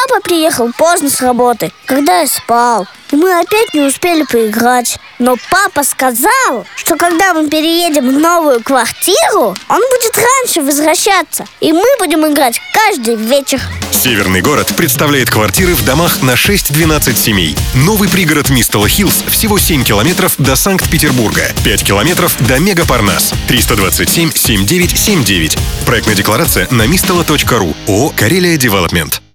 папа приехал поздно с работы, когда я спал, и мы опять не успели поиграть. Но папа сказал, что когда мы переедем в новую квартиру, он будет раньше возвращаться, и мы будем играть каждый вечер. Северный город представляет квартиры в домах на 6-12 семей. Новый пригород Мистела Хиллз всего 7 километров до Санкт-Петербурга, 5 километров до Мегапарнас. 327-7979. Проектная декларация на mistela.ru. ООО «Карелия Девелопмент».